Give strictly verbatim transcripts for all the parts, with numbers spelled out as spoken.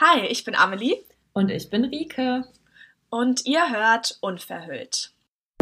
Hi, ich bin Amelie. Und ich bin Rike. Und ihr hört Unverhüllt.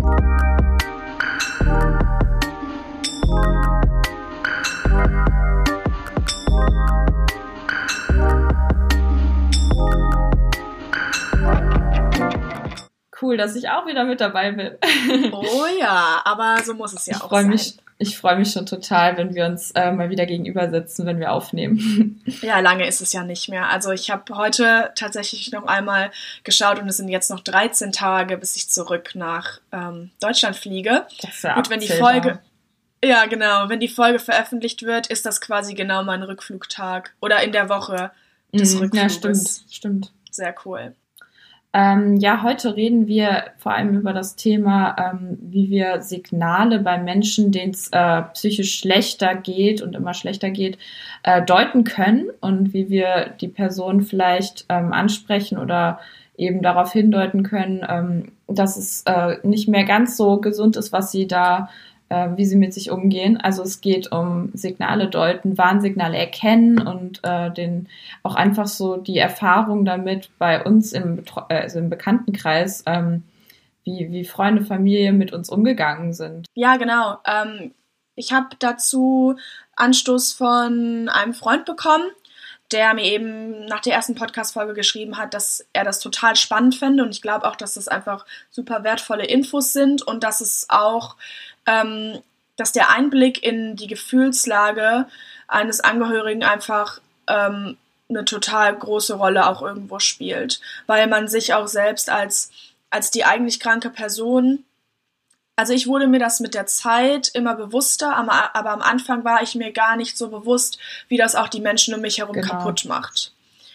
Cool, dass ich auch wieder mit dabei bin. Oh ja, aber so muss es ja ich auch freu sein. Mich, ich freue mich schon total, wenn wir uns äh, mal wieder gegenüber sitzen, wenn wir aufnehmen. Ja, lange ist es ja nicht mehr. Also ich habe heute tatsächlich noch einmal geschaut und es sind jetzt noch dreizehn Tage, bis ich zurück nach ähm, Deutschland fliege. Das ist ja Gut, wenn die abzählbar. Folge... Ja, genau. Wenn die Folge veröffentlicht wird, ist das quasi genau mein Rückflugtag. Oder in der Woche des Mhm, Rückfluges. ja, stimmt, stimmt. Sehr cool. Ähm, ja, heute reden wir vor allem über das Thema, ähm, wie wir Signale bei Menschen, denen es äh, psychisch schlechter geht und immer schlechter geht, äh, deuten können und wie wir die Person vielleicht ähm, ansprechen oder eben darauf hindeuten können, ähm, dass es äh, nicht mehr ganz so gesund ist, was sie da äh, wie sie mit sich umgehen. Also es geht um Signale deuten, Warnsignale erkennen und äh, den auch einfach so die Erfahrung damit bei uns im, Betro- äh, also im Bekanntenkreis, ähm, wie, wie Freunde, Familie mit uns umgegangen sind. Ja, genau. Ähm, ich habe dazu Anstoß von einem Freund bekommen, der mir eben nach der ersten Podcast-Folge geschrieben hat, dass er das total spannend fände und ich glaube auch, dass das einfach super wertvolle Infos sind und dass es auch, ähm, dass der Einblick in die Gefühlslage eines Angehörigen einfach ähm, eine total große Rolle auch irgendwo spielt, weil man sich auch selbst als, als die eigentlich kranke Person, also ich wurde mir das mit der Zeit immer bewusster, aber am Anfang war ich mir gar nicht so bewusst, wie das auch die Menschen um mich herum Genau. kaputt macht.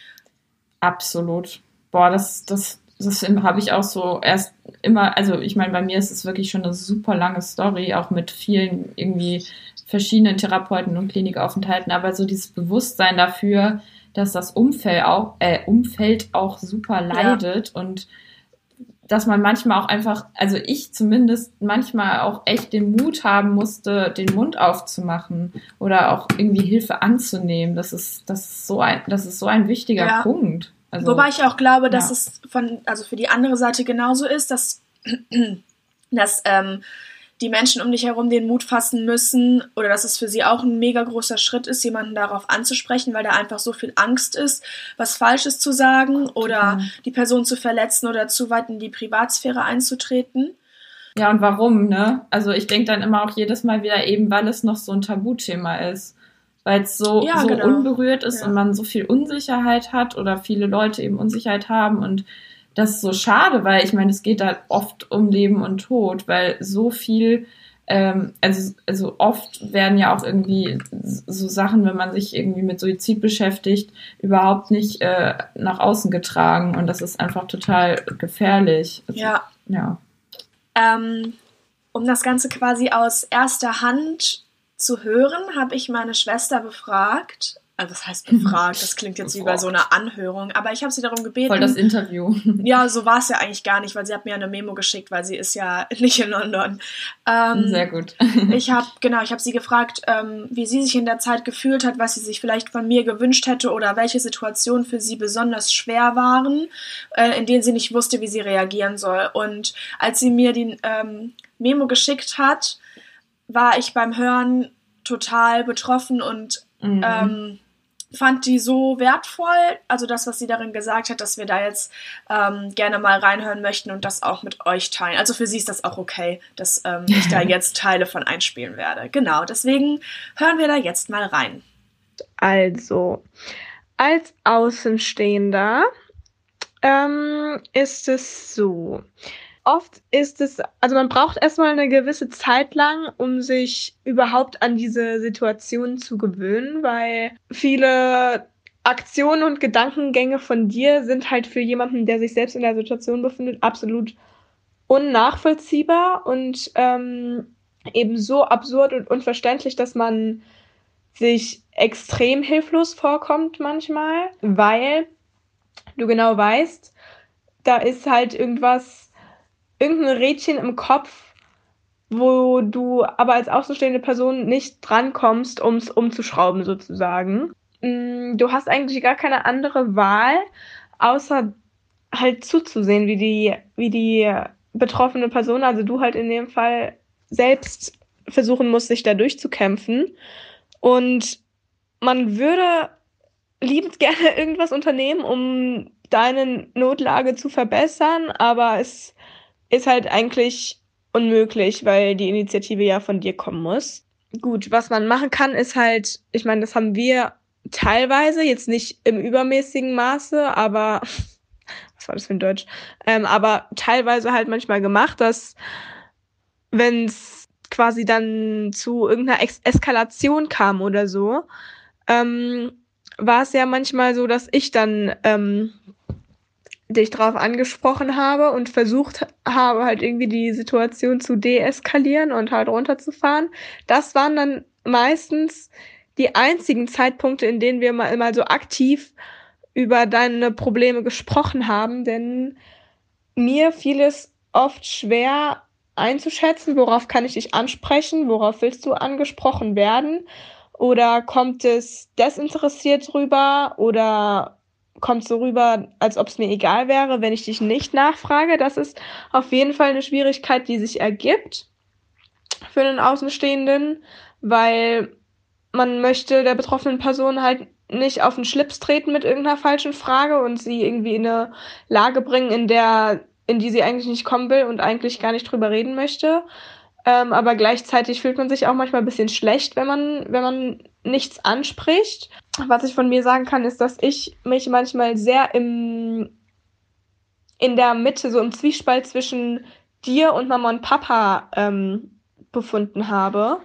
Absolut. Boah, das, das, das habe ich auch so erst immer, also ich meine, bei mir ist es wirklich schon eine super lange Story, auch mit vielen irgendwie verschiedenen Therapeuten und Klinikaufenthalten, aber so dieses Bewusstsein dafür, dass das Umfeld auch, äh, Umfeld auch super leidet ja. Und dass man manchmal auch einfach, also ich zumindest manchmal auch echt den Mut haben musste, den Mund aufzumachen oder auch irgendwie Hilfe anzunehmen. Das ist, das ist so ein, das ist so ein wichtiger ja. Punkt. Also, wobei ich auch glaube, dass ja. es von, also für die andere Seite genauso ist, dass, dass ähm, die Menschen um dich herum den Mut fassen müssen oder dass es für sie auch ein mega großer Schritt ist, jemanden darauf anzusprechen, weil da einfach so viel Angst ist, was Falsches zu sagen oder okay. die Person zu verletzen oder zu weit in die Privatsphäre einzutreten. Ja, und warum, ne? Also ich denke dann immer auch jedes Mal wieder eben, weil es noch so ein Tabuthema ist. Weil es so, ja, so genau. unberührt ist ja. und man so viel Unsicherheit hat oder viele Leute eben Unsicherheit haben und das ist so schade, weil ich meine, es geht da oft um Leben und Tod, weil so viel, ähm, also, also oft werden ja auch irgendwie so Sachen, wenn man sich irgendwie mit Suizid beschäftigt, überhaupt nicht äh, nach außen getragen und das ist einfach total gefährlich. Also, ja. ja. Ähm, um das Ganze quasi aus erster Hand zu hören, habe ich meine Schwester befragt. Also das heißt befragt, das klingt jetzt wie bei so einer Anhörung, aber ich habe sie darum gebeten. Voll das Interview. Ja, so war es ja eigentlich gar nicht, weil sie hat mir eine Memo geschickt, weil sie ist ja nicht in London. Ähm, Sehr gut. ich habe genau, ich habe sie gefragt, ähm, wie sie sich in der Zeit gefühlt hat, was sie sich vielleicht von mir gewünscht hätte oder welche Situationen für sie besonders schwer waren, äh, in denen sie nicht wusste, wie sie reagieren soll. Und als sie mir die ähm, Memo geschickt hat, war ich beim Hören total betroffen und mhm. ähm, fand die so wertvoll, also das, was sie darin gesagt hat, dass wir da jetzt ähm, gerne mal reinhören möchten und das auch mit euch teilen. Also für sie ist das auch okay, dass ähm, ich da jetzt Teile von einspielen werde. Genau, deswegen hören wir da jetzt mal rein. Also, als Außenstehender ähm, ist es so, oft ist es, also man braucht erstmal eine gewisse Zeit lang, um sich überhaupt an diese Situation zu gewöhnen, weil viele Aktionen und Gedankengänge von dir sind halt für jemanden, der sich selbst in der Situation befindet, absolut unnachvollziehbar und ähm, eben so absurd und unverständlich, dass man sich extrem hilflos vorkommt manchmal, weil du genau weißt, da ist halt irgendwas, irgendein Rädchen im Kopf, wo du aber als außenstehende Person nicht drankommst, um es umzuschrauben sozusagen. mh, du hast eigentlich gar keine andere Wahl, außer halt zuzusehen, wie die, wie die betroffene Person, also du halt in dem Fall, selbst versuchen musst, sich da durchzukämpfen. Und man würde liebend gerne irgendwas unternehmen, um deine Notlage zu verbessern, aber es ist halt eigentlich unmöglich, weil die Initiative ja von dir kommen muss. Gut, was man machen kann, ist halt, ich meine, das haben wir teilweise, jetzt nicht im übermäßigen Maße, aber was war das für ein Deutsch? Ähm, aber teilweise halt manchmal gemacht, dass wenn es quasi dann zu irgendeiner Ex- Eskalation kam oder so, ähm, war es ja manchmal so, dass ich dann ähm, dich drauf angesprochen habe und versucht habe, halt irgendwie die Situation zu deeskalieren und halt runterzufahren. Das waren dann meistens die einzigen Zeitpunkte, in denen wir mal, mal so aktiv über deine Probleme gesprochen haben, denn mir fiel es oft schwer einzuschätzen, worauf kann ich dich ansprechen, worauf willst du angesprochen werden, oder kommt es desinteressiert rüber oder kommt so rüber, als ob es mir egal wäre, wenn ich dich nicht nachfrage. Das ist auf jeden Fall eine Schwierigkeit, die sich ergibt für einen Außenstehenden, weil man möchte der betroffenen Person halt nicht auf den Schlips treten mit irgendeiner falschen Frage und sie irgendwie in eine Lage bringen, in der, in die sie eigentlich nicht kommen will und eigentlich gar nicht drüber reden möchte. Ähm, aber gleichzeitig fühlt man sich auch manchmal ein bisschen schlecht, wenn man, wenn man nichts anspricht. Was ich von mir sagen kann, ist, dass ich mich manchmal sehr im, in der Mitte, so im Zwiespalt zwischen dir und Mama und Papa ähm, befunden habe.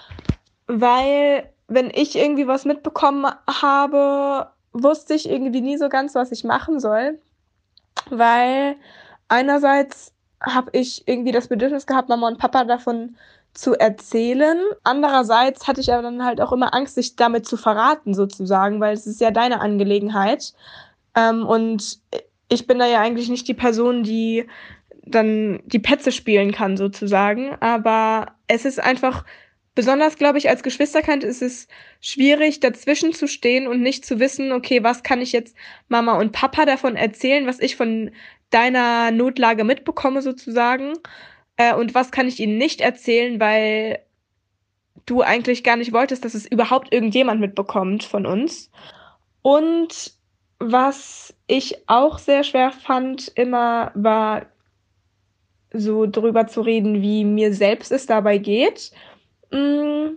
Weil, wenn ich irgendwie was mitbekommen habe, wusste ich irgendwie nie so ganz, was ich machen soll. Weil einerseits habe ich irgendwie das Bedürfnis gehabt, Mama und Papa davon zu erzählen. Andererseits hatte ich aber dann halt auch immer Angst, dich damit zu verraten, sozusagen, weil es ist ja deine Angelegenheit. Ähm, und ich bin da ja eigentlich nicht die Person, die dann die Petze spielen kann, sozusagen. Aber es ist einfach, besonders, glaube ich, als Geschwisterkind ist es schwierig, dazwischen zu stehen und nicht zu wissen, okay, was kann ich jetzt Mama und Papa davon erzählen, was ich von deiner Notlage mitbekomme, sozusagen. Äh, und was kann ich ihnen nicht erzählen, weil du eigentlich gar nicht wolltest, dass es überhaupt irgendjemand mitbekommt von uns. Und was ich auch sehr schwer fand, immer war so drüber zu reden, wie mir selbst es dabei geht. Mm,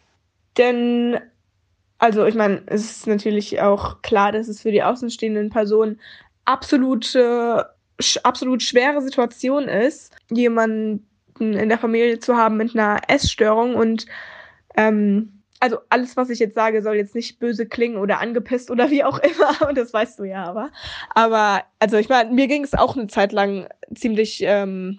denn, also ich meine, es ist natürlich auch klar, dass es für die außenstehenden Personen absolute, sch- absolut schwere Situation ist, jemanden in der Familie zu haben mit einer Essstörung. Und ähm, also alles, was ich jetzt sage, soll jetzt nicht böse klingen oder angepisst oder wie auch immer. Und das weißt du ja aber. Aber, also ich meine, mir ging es auch eine Zeit lang ziemlich ähm,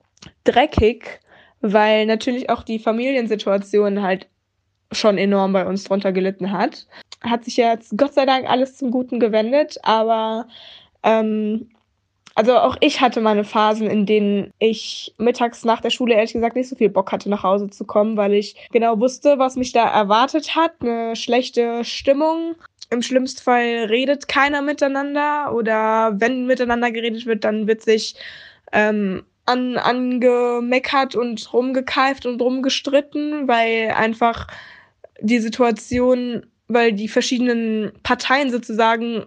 dreckig, weil natürlich auch die Familiensituation halt schon enorm bei uns drunter gelitten hat. Hat sich jetzt Gott sei Dank alles zum Guten gewendet, aber ähm, also auch ich hatte meine Phasen, in denen ich mittags nach der Schule ehrlich gesagt nicht so viel Bock hatte, nach Hause zu kommen, weil ich genau wusste, was mich da erwartet hat. Eine schlechte Stimmung. Im schlimmsten Fall redet keiner miteinander, oder wenn miteinander geredet wird, dann wird sich ähm, an, angemeckert und rumgekeift und rumgestritten, weil einfach die Situation, weil die verschiedenen Parteien sozusagen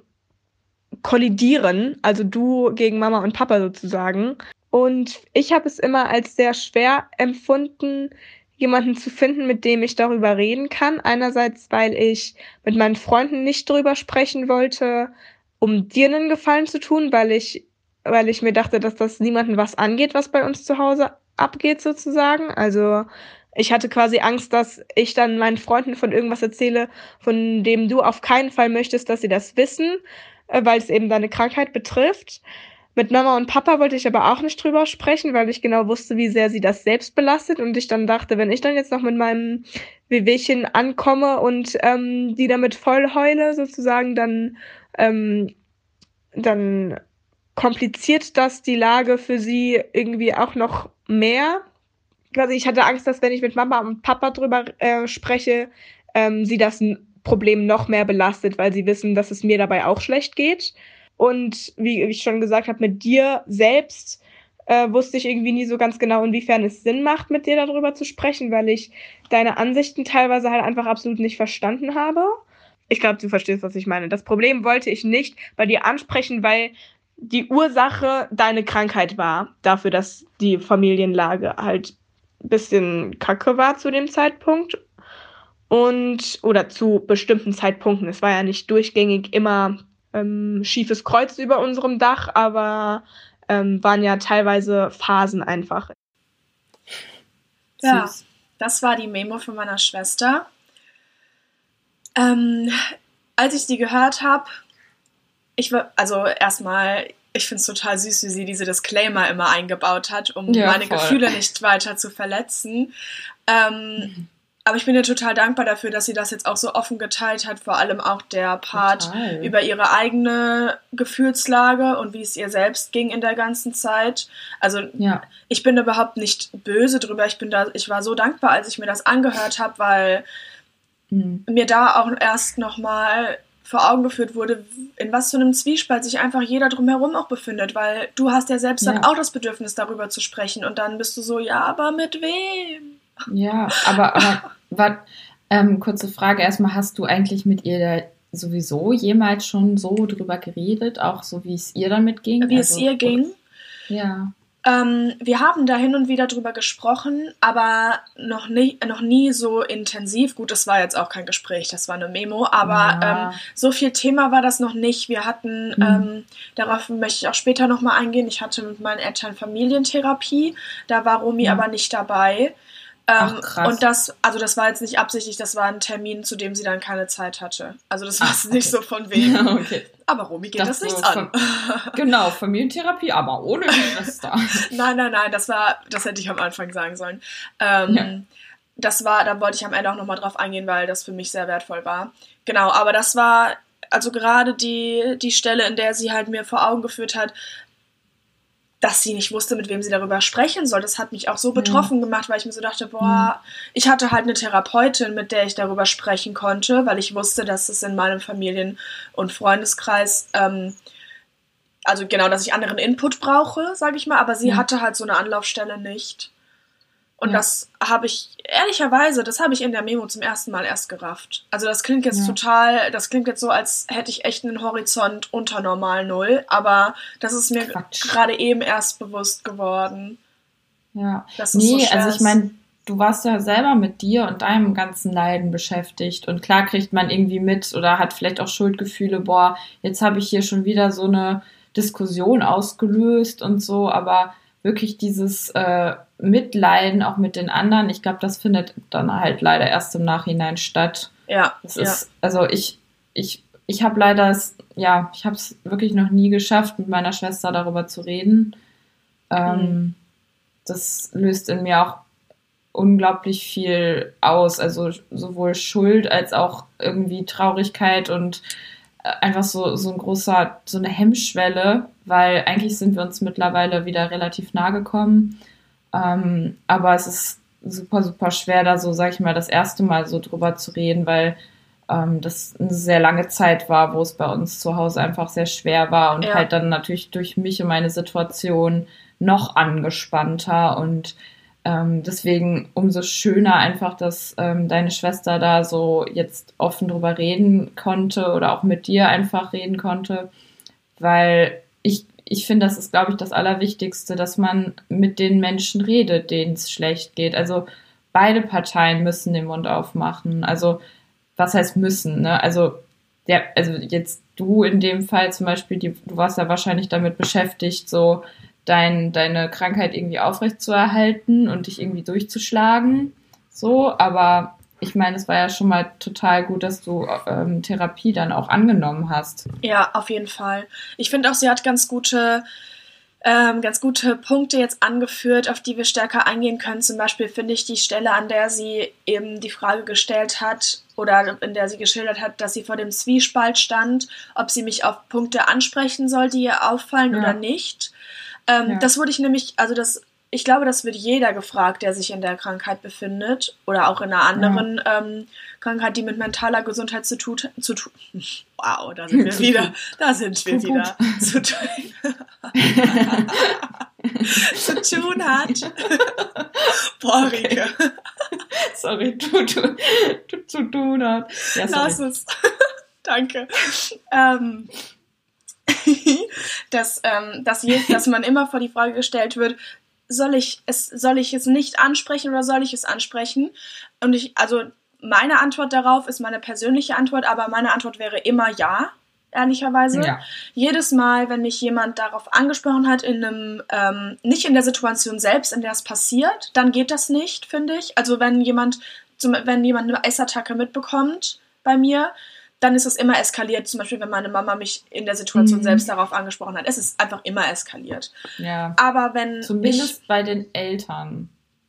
kollidieren, also du gegen Mama und Papa sozusagen. Und ich habe es immer als sehr schwer empfunden, jemanden zu finden, mit dem ich darüber reden kann. Einerseits, weil ich mit meinen Freunden nicht drüber sprechen wollte, um dir einen Gefallen zu tun, weil ich, weil ich mir dachte, dass das niemanden was angeht, was bei uns zu Hause abgeht sozusagen. Also ich hatte quasi Angst, dass ich dann meinen Freunden von irgendwas erzähle, von dem du auf keinen Fall möchtest, dass sie das wissen, äh, weil es eben deine Krankheit betrifft. Mit Mama und Papa wollte ich aber auch nicht drüber sprechen, weil ich genau wusste, wie sehr sie das selbst belastet, und ich dann dachte, wenn ich dann jetzt noch mit meinem Wehwehchen ankomme und ähm, die damit voll heule sozusagen, dann ähm, dann kompliziert das die Lage für sie irgendwie auch noch mehr. Also ich hatte Angst, dass wenn ich mit Mama und Papa drüber äh, spreche, ähm, sie das Problem noch mehr belastet, weil sie wissen, dass es mir dabei auch schlecht geht. Und wie ich schon gesagt habe, mit dir selbst äh, wusste ich irgendwie nie so ganz genau, inwiefern es Sinn macht, mit dir darüber zu sprechen, weil ich deine Ansichten teilweise halt einfach absolut nicht verstanden habe. Ich glaube, du verstehst, was ich meine. Das Problem wollte ich nicht bei dir ansprechen, weil die Ursache deine Krankheit war, dafür, dass die Familienlage halt ein bisschen kacke war zu dem Zeitpunkt. Und, oder zu bestimmten Zeitpunkten. Es war ja nicht durchgängig immer ähm, schiefes Kreuz über unserem Dach, aber ähm, waren ja teilweise Phasen einfach. Ja, Süß. Das war die Memo von meiner Schwester. Ähm, als ich die gehört habe, ich war, also erstmal, ich finde es total süß, wie sie diese Disclaimer immer eingebaut hat, um ja, meine voll. Gefühle nicht weiter zu verletzen. Ähm, mhm. Aber ich bin ihr total dankbar dafür, dass sie das jetzt auch so offen geteilt hat, vor allem auch der Part total. Über ihre eigene Gefühlslage und wie es ihr selbst ging in der ganzen Zeit. Also ja. Ich bin überhaupt nicht böse drüber, ich bin da, ich war so dankbar, als ich mir das angehört habe, weil mhm. mir da auch erst nochmal vor Augen geführt wurde, in was für einem Zwiespalt sich einfach jeder drumherum auch befindet, weil du hast ja selbst ja. dann auch das Bedürfnis, darüber zu sprechen und dann bist du so, ja, aber mit wem? Ja, aber, aber wat, ähm, kurze Frage erstmal, hast du eigentlich mit ihr da sowieso jemals schon so drüber geredet, auch so wie es ihr damit ging? Wie also, es ihr ging? Ja. Ähm, wir haben da hin und wieder drüber gesprochen, aber noch nie, noch nie so intensiv. Gut, das war jetzt auch kein Gespräch, das war eine Memo, aber ja. ähm, so viel Thema war das noch nicht. Wir hatten, mhm. ähm, darauf möchte ich auch später nochmal eingehen, ich hatte mit meinen Eltern Familientherapie, da war Romy mhm. aber nicht dabei. Ähm, Ach, und das, also das war jetzt nicht absichtlich, das war ein Termin, zu dem sie dann keine Zeit hatte. Also das war Ach, okay. nicht so von wegen. Ja, okay. Aber Romy geht das, das nichts so an. Genau, Familientherapie, aber ohne die Schwester. Nein, nein, nein, das war, das hätte ich am Anfang sagen sollen. Ähm, ja. Das war, da wollte ich am Ende auch nochmal drauf eingehen, weil das für mich sehr wertvoll war. Genau, aber das war, also gerade die, die Stelle, in der sie halt mir vor Augen geführt hat, dass sie nicht wusste, mit wem sie darüber sprechen soll. Das hat mich auch so betroffen ja. gemacht, weil ich mir so dachte, boah, mhm. ich hatte halt eine Therapeutin, mit der ich darüber sprechen konnte, weil ich wusste, dass es in meinem Familien- und Freundeskreis, ähm, also genau, dass ich anderen Input brauche, sage ich mal, aber sie ja. hatte halt so eine Anlaufstelle nicht. Und ja. das habe ich, ehrlicherweise, das habe ich in der Memo zum ersten Mal erst gerafft. Also das klingt jetzt ja. total, das klingt jetzt so, als hätte ich echt einen Horizont unter normal null, aber das ist mir gerade eben erst bewusst geworden. Ja, das ist nee, so also ich meine, du warst ja selber mit dir und deinem ganzen Leiden beschäftigt und klar kriegt man irgendwie mit oder hat vielleicht auch Schuldgefühle, boah, jetzt habe ich hier schon wieder so eine Diskussion ausgelöst und so, aber wirklich dieses äh, Mitleiden auch mit den anderen, ich glaube, das findet dann halt leider erst im Nachhinein statt. Ja. Das ja. ist, also ich, ich, ich habe leider, es, ja, ich habe es wirklich noch nie geschafft, mit meiner Schwester darüber zu reden. Ähm, mhm. Das löst in mir auch unglaublich viel aus, also sowohl Schuld als auch irgendwie Traurigkeit und einfach so, so ein großer, so eine Hemmschwelle, weil eigentlich sind wir uns mittlerweile wieder relativ nahe gekommen. Ähm, aber es ist super, super schwer, da so, sag ich mal, das erste Mal so drüber zu reden, weil ähm, das eine sehr lange Zeit war, wo es bei uns zu Hause einfach sehr schwer war und ja. halt dann natürlich durch mich und meine Situation noch angespannter und Ähm, deswegen umso schöner einfach, dass ähm, deine Schwester da so jetzt offen drüber reden konnte oder auch mit dir einfach reden konnte, weil ich, ich finde, das ist, glaube ich, das Allerwichtigste, dass man mit den Menschen redet, denen es schlecht geht. Also beide Parteien müssen den Mund aufmachen. Also was heißt müssen, ne? Also der, also jetzt du in dem Fall zum Beispiel, die, du warst ja wahrscheinlich damit beschäftigt, so Dein, deine Krankheit irgendwie aufrechtzuerhalten und dich irgendwie durchzuschlagen. So, aber ich meine, es war ja schon mal total gut, dass du ähm, Therapie dann auch angenommen hast. Ja, auf jeden Fall. Ich finde auch, sie hat ganz gute, ähm, ganz gute Punkte jetzt angeführt, auf die wir stärker eingehen können. Zum Beispiel finde ich die Stelle, an der sie eben die Frage gestellt hat oder in der sie geschildert hat, dass sie vor dem Zwiespalt stand, ob sie mich auf Punkte ansprechen soll, die ihr auffallen ja. oder nicht. Ähm, ja. Das wurde ich nämlich, also das ich glaube, das wird jeder gefragt, der sich in der Krankheit befindet oder auch in einer anderen ja. ähm, Krankheit, die mit mentaler Gesundheit zu tun zu tun. Wow, da sind wir wieder. Da sind wir wieder. Zu tun, zu tun hat. Boah, Rike. Sorry, du, du, du zu tun hat. Ja, lass es. Danke. Ähm, dass, ähm, dass, je, dass man immer vor die Frage gestellt wird, soll ich es, soll ich es nicht ansprechen oder soll ich es ansprechen? Und ich, also meine Antwort darauf ist meine persönliche Antwort, aber meine Antwort wäre immer ja, ehrlicherweise. Ja. Jedes Mal, wenn mich jemand darauf angesprochen hat, in einem, ähm, nicht in der Situation selbst, in der es passiert, dann geht das nicht, finde ich. Also wenn jemand, zum, wenn jemand eine Essattacke mitbekommt bei mir, dann ist es immer eskaliert. Zum Beispiel, wenn meine Mama mich in der Situation mhm. selbst darauf angesprochen hat. Es ist einfach immer eskaliert. Ja. Aber wenn Zumindest ich, bei den Eltern.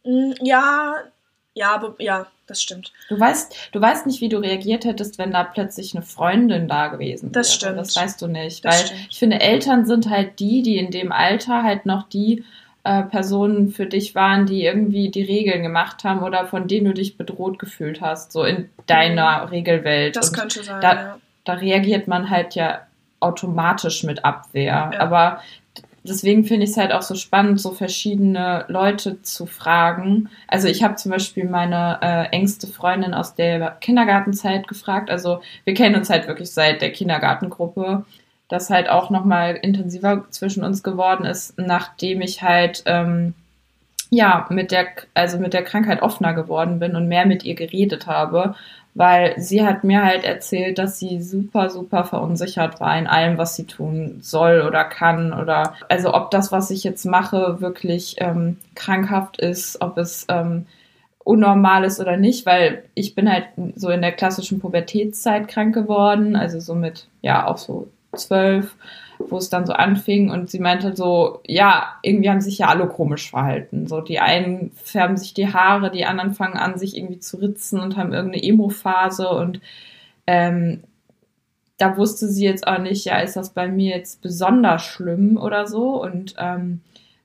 Ja, ja, ja, das stimmt. Du weißt, du weißt nicht, wie du reagiert hättest, wenn da plötzlich eine Freundin da gewesen wäre. Das stimmt. Das weißt du nicht. Das weil stimmt. Ich finde, Eltern sind halt die, die in dem Alter halt noch die äh, Personen für dich waren, die irgendwie die Regeln gemacht haben oder von denen du dich bedroht gefühlt hast, so in deiner mhm. Regelwelt. Das Und könnte sein, da, ja. Da reagiert man halt ja automatisch mit Abwehr. Ja. Aber deswegen finde ich es halt auch so spannend, so verschiedene Leute zu fragen. Also ich habe zum Beispiel meine äh, engste Freundin aus der Kindergartenzeit gefragt. Also wir kennen uns halt wirklich seit der Kindergartengruppe, das halt auch nochmal intensiver zwischen uns geworden ist, nachdem ich halt ähm, ja mit der also mit der Krankheit offener geworden bin und mehr mit ihr geredet habe. Weil sie hat mir halt erzählt, dass sie super, super verunsichert war in allem, was sie tun soll oder kann. Oder also ob das, was ich jetzt mache, wirklich ähm, krankhaft ist, ob es ähm, unnormal ist oder nicht. Weil ich bin halt so in der klassischen Pubertätszeit krank geworden. Also so mit, ja, auch so zwölf, wo es dann so anfing. Und sie meinte so, ja, irgendwie haben sich ja alle komisch verhalten. So, die einen färben sich die Haare, die anderen fangen an, sich irgendwie zu ritzen und haben irgendeine Emo-Phase. Und ähm, da wusste sie jetzt auch nicht, ja, ist das bei mir jetzt besonders schlimm oder so. Und ähm,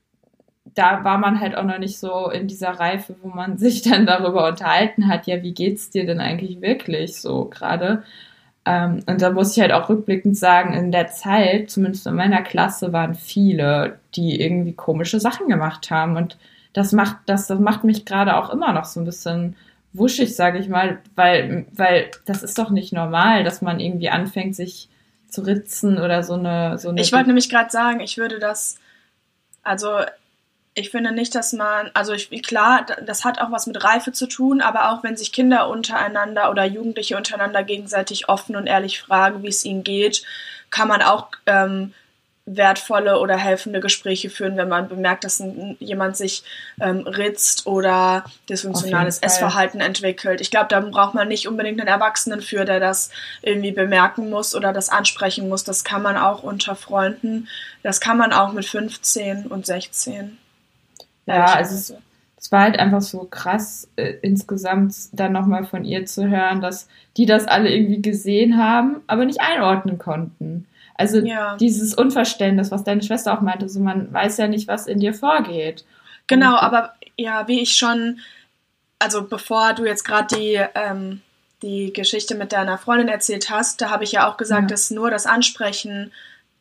da war man halt auch noch nicht so in dieser Reife, wo man sich dann darüber unterhalten hat, ja, wie geht's dir denn eigentlich wirklich so gerade? Um, und da muss ich halt auch rückblickend sagen, in der Zeit, zumindest in meiner Klasse, waren viele, die irgendwie komische Sachen gemacht haben. Und das macht, das, das macht mich gerade auch immer noch so ein bisschen wuschig, sage ich mal, weil, weil das ist doch nicht normal, dass man irgendwie anfängt, sich zu ritzen oder so eine... So eine ich wollte nämlich gerade sagen, ich würde das, also ich finde nicht, dass man, also ich, klar, das hat auch was mit Reife zu tun, aber auch wenn sich Kinder untereinander oder Jugendliche untereinander gegenseitig offen und ehrlich fragen, wie es ihnen geht, kann man auch ähm, wertvolle oder helfende Gespräche führen, wenn man bemerkt, dass ein, jemand sich ähm, ritzt oder dysfunktionales Essverhalten entwickelt. Ich glaube, da braucht man nicht unbedingt einen Erwachsenen für, der das irgendwie bemerken muss oder das ansprechen muss. Das kann man auch unter Freunden, das kann man auch mit fünfzehn und sechzehn. Ja, also es, es war halt einfach so krass, äh, insgesamt dann nochmal von ihr zu hören, dass die das alle irgendwie gesehen haben, aber nicht einordnen konnten. Also ja. Dieses Unverständnis, was deine Schwester auch meinte, so man weiß ja nicht, was in dir vorgeht. Genau, und, aber ja, wie ich schon, also bevor du jetzt gerade die, ähm, die Geschichte mit deiner Freundin erzählt hast, da habe ich ja auch gesagt, ja. dass nur das Ansprechen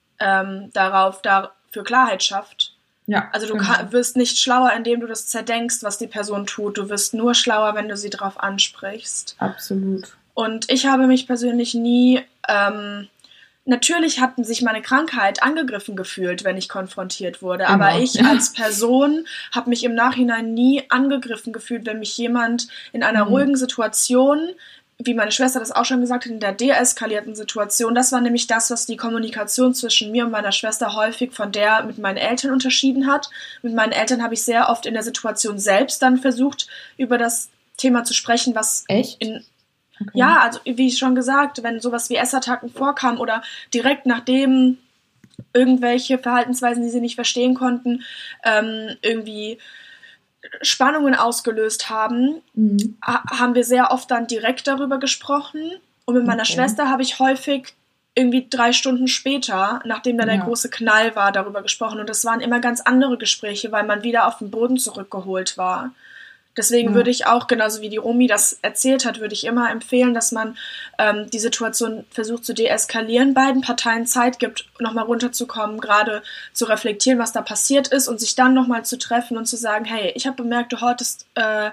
ähm, darauf dafür Klarheit schafft. Ja, also du genau. kann, wirst nicht schlauer, indem du das zerdenkst, was die Person tut. Du wirst nur schlauer, wenn du sie darauf ansprichst. Absolut. Und ich habe mich persönlich nie... Ähm, natürlich hat sich meine Krankheit angegriffen gefühlt, wenn ich konfrontiert wurde. Genau. Aber ich ja. als Person habe mich im Nachhinein nie angegriffen gefühlt, wenn mich jemand in einer mhm. ruhigen Situation... wie meine Schwester das auch schon gesagt hat, in der deeskalierten Situation, das war nämlich das, was die Kommunikation zwischen mir und meiner Schwester häufig von der mit meinen Eltern unterschieden hat. Mit meinen Eltern habe ich sehr oft in der Situation selbst dann versucht, über das Thema zu sprechen, was Echt? in... Okay. Ja, also wie schon gesagt, wenn sowas wie Essattacken vorkam oder direkt nachdem irgendwelche Verhaltensweisen, die sie nicht verstehen konnten, ähm, irgendwie... Spannungen ausgelöst haben, mhm. ha- haben wir sehr oft dann direkt darüber gesprochen. Und mit meiner okay. Schwester habe ich häufig irgendwie drei Stunden später, nachdem da der Ja. große Knall war, darüber gesprochen. Und das waren immer ganz andere Gespräche, weil man wieder auf den Boden zurückgeholt war. Deswegen Ja. würde ich auch, genauso wie die Romy das erzählt hat, würde ich immer empfehlen, dass man ähm, die Situation versucht zu deeskalieren, beiden Parteien Zeit gibt, nochmal runterzukommen, gerade zu reflektieren, was da passiert ist und sich dann nochmal zu treffen und zu sagen, hey, ich habe bemerkt, du hortest äh,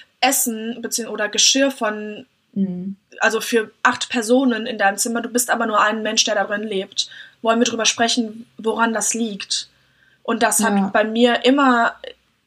Essen beziehungsweise oder Geschirr von, Mhm. also für acht Personen in deinem Zimmer, du bist aber nur ein Mensch, der darin lebt. Wollen wir drüber sprechen, woran das liegt? Und das hat Ja. bei mir immer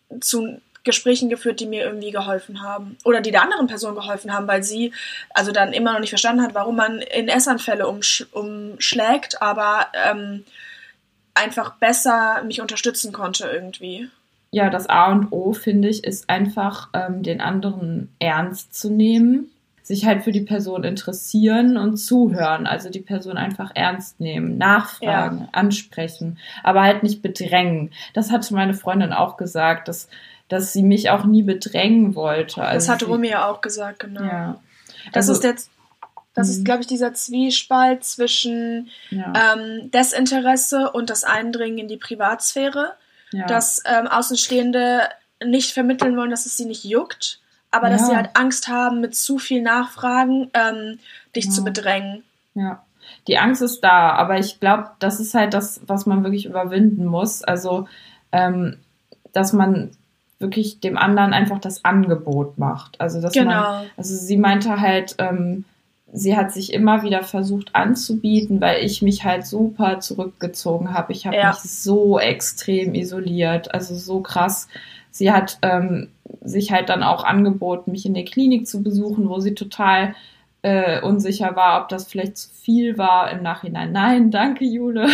zu Gesprächen geführt, die mir irgendwie geholfen haben. Oder die der anderen Person geholfen haben, weil sie also dann immer noch nicht verstanden hat, warum man in Essanfälle umsch- umschlägt, aber ähm, einfach besser mich unterstützen konnte irgendwie. Ja, das A und O, finde ich, ist einfach, ähm, den anderen ernst zu nehmen, sich halt für die Person interessieren und zuhören, also die Person einfach ernst nehmen, nachfragen, Ja. ansprechen, aber halt nicht bedrängen. Das hatte meine Freundin auch gesagt, dass, dass sie mich auch nie bedrängen wollte. Also Das hatte sie, Romy ja auch gesagt, genau. Ja. Das Also, ist jetzt, das ist, Mhm. glaube ich, dieser Zwiespalt zwischen ja, ähm, Desinteresse und das Eindringen in die Privatsphäre, ja. dass ähm, Außenstehende nicht vermitteln wollen, dass es sie nicht juckt, aber dass Ja. sie halt Angst haben, mit zu viel Nachfragen ähm, dich Ja. zu bedrängen. Ja, die Angst ist da, aber ich glaube, das ist halt das, was man wirklich überwinden muss. Also, ähm, dass man wirklich dem anderen einfach das Angebot macht. Also, dass man, Genau. also sie meinte halt, ähm, sie hat sich immer wieder versucht anzubieten, weil ich mich halt super zurückgezogen habe. Ich habe Ja. mich so extrem isoliert, also so krass. Sie hat ähm, sich halt dann auch angeboten, mich in der Klinik zu besuchen, wo sie total äh, unsicher war, ob das vielleicht zu viel war. Im Nachhinein, nein, danke Jule.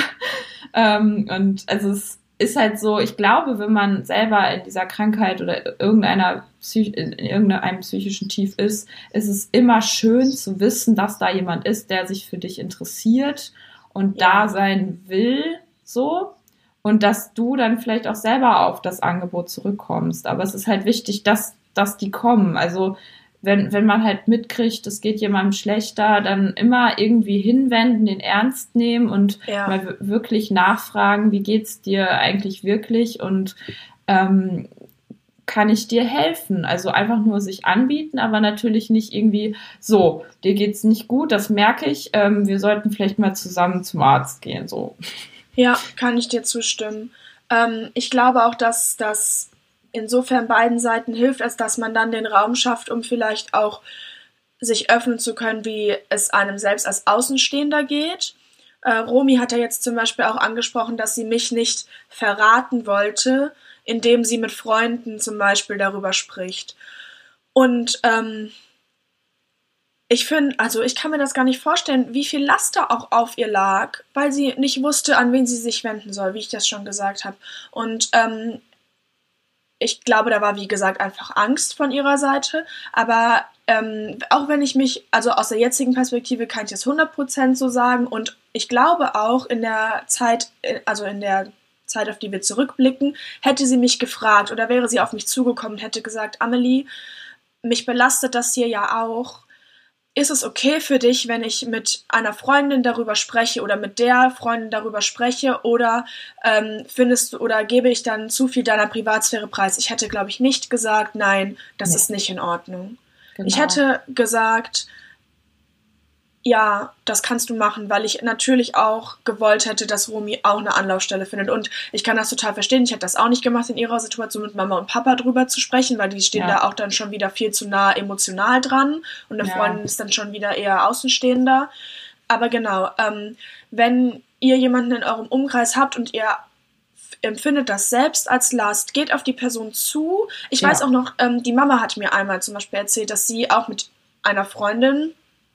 ähm, und also es ist halt so, ich glaube, wenn man selber in dieser Krankheit oder irgendeiner Psych in irgendeinem psychischen Tief ist, ist es immer schön zu wissen, dass da jemand ist, der sich für dich interessiert und Ja. da sein will, so. Und dass du dann vielleicht auch selber auf das Angebot zurückkommst. Aber es ist halt wichtig, dass, dass die kommen. Also wenn, wenn man halt mitkriegt, es geht jemandem schlechter, dann immer irgendwie hinwenden, den ernst nehmen und Ja. mal w- wirklich nachfragen, wie geht's dir eigentlich wirklich und ähm, kann ich dir helfen? Also einfach nur sich anbieten, aber natürlich nicht irgendwie so, dir geht's nicht gut, das merke ich, ähm, wir sollten vielleicht mal zusammen zum Arzt gehen, so. Ja, kann ich dir zustimmen. Ähm, ich glaube auch, dass das insofern beiden Seiten hilft, als dass man dann den Raum schafft, um vielleicht auch sich öffnen zu können, wie es einem selbst als Außenstehender geht. Äh, Romy hat ja jetzt zum Beispiel auch angesprochen, dass sie mich nicht verraten wollte, indem sie mit Freunden zum Beispiel darüber spricht. Und ähm, ich finde, also ich kann mir das gar nicht vorstellen, wie viel Last da auch auf ihr lag, weil sie nicht wusste, an wen sie sich wenden soll, wie ich das schon gesagt habe. Und ähm, ich glaube, da war, wie gesagt, einfach Angst von ihrer Seite. Aber ähm, auch wenn ich mich, also aus der jetzigen Perspektive kann ich das hundert Prozent so sagen. Und ich glaube auch in der Zeit, also in der Zeit, auf die wir zurückblicken, hätte sie mich gefragt oder wäre sie auf mich zugekommen und hätte gesagt, Amelie, mich belastet das hier ja auch. Ist es okay für dich, wenn ich mit einer Freundin darüber spreche oder mit der Freundin darüber spreche oder ähm, findest du oder gebe ich dann zu viel deiner Privatsphäre preis? Ich hätte, glaube ich, nicht gesagt, nein, das Nee. ist nicht in Ordnung. Genau. Ich hätte gesagt, ja, das kannst du machen, weil ich natürlich auch gewollt hätte, dass Romy auch eine Anlaufstelle findet. Und ich kann das total verstehen. Ich hätte das auch nicht gemacht, in ihrer Situation mit Mama und Papa drüber zu sprechen, weil die stehen Ja. da auch dann schon wieder viel zu nah emotional dran. Und eine Ja. Freundin ist dann schon wieder eher außenstehender. Aber genau, ähm, wenn ihr jemanden in eurem Umkreis habt und ihr empfindet das selbst als Last, geht auf die Person zu. Ich Ja. weiß auch noch, ähm, die Mama hat mir einmal zum Beispiel erzählt, dass sie auch mit einer Freundin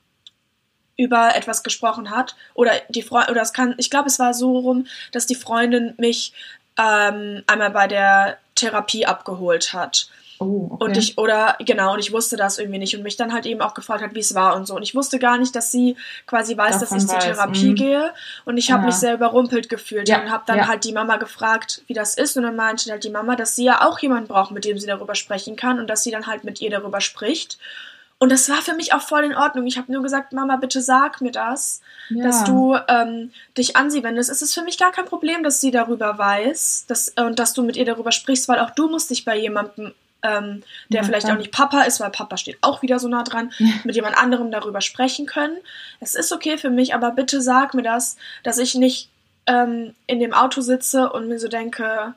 über etwas gesprochen hat oder die Freundin, oder es kann, ich glaube, es war so rum, dass die Freundin mich ähm, einmal bei der Therapie abgeholt hat. Oh, okay. Und ich, oder, genau, und ich wusste das irgendwie nicht und mich dann halt eben auch gefragt hat, wie es war und so. Und ich wusste gar nicht, dass sie quasi weiß, Davon dass ich zur weiß, Therapie mm. gehe. Und ich habe Ja. mich sehr überrumpelt gefühlt Ja, und habe dann ja. halt die Mama gefragt, wie das ist. Und dann meinte halt die Mama, dass sie ja auch jemanden braucht, mit dem sie darüber sprechen kann und dass sie dann halt mit ihr darüber spricht. Und das war für mich auch voll in Ordnung. Ich habe nur gesagt, Mama, bitte sag mir das, Ja. dass du ähm, dich an sie wendest. Es ist für mich gar kein Problem, dass sie darüber weiß dass, äh, und dass du mit ihr darüber sprichst, weil auch du musst dich bei jemandem, ähm, der Ja, vielleicht klar. auch nicht Papa ist, weil Papa steht auch wieder so nah dran, mit jemand anderem darüber sprechen können. Es ist okay für mich, aber bitte sag mir das, dass ich nicht ähm, in dem Auto sitze und mir so denke,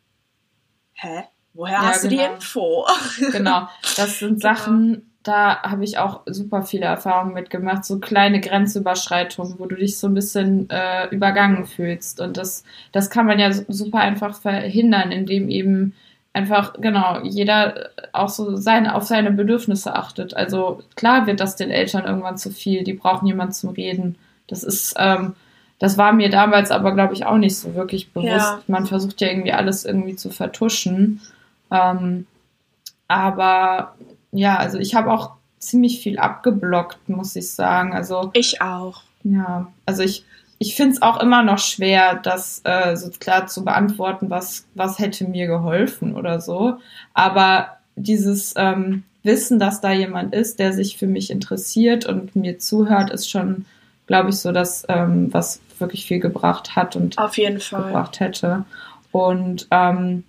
hä? Woher Ja, hast du die genau. Info? Genau, das sind Genau. Sachen, da habe ich auch super viele Erfahrungen mitgemacht, so kleine Grenzüberschreitungen, wo du dich so ein bisschen äh, übergangen fühlst. Und das, das kann man ja su- super einfach verhindern, indem eben einfach, genau, jeder auch so seine, auf seine Bedürfnisse achtet. Also klar wird das den Eltern irgendwann zu viel, die brauchen jemanden zum Reden. Das ist, ähm, das war mir damals aber, glaube ich, auch nicht so wirklich bewusst. Ja. Man versucht ja irgendwie alles irgendwie zu vertuschen. Ähm, aber ja, also ich habe auch ziemlich viel abgeblockt, muss ich sagen. Also Ich auch. ja, also ich, ich finde es auch immer noch schwer, das äh, so klar zu beantworten, was, was hätte mir geholfen oder so. Aber dieses ähm, Wissen, dass da jemand ist, der sich für mich interessiert und mir zuhört, ist schon, glaube ich, so das, ähm, was wirklich viel gebracht hat und Auf jeden Fall. gebracht hätte. Und ähm,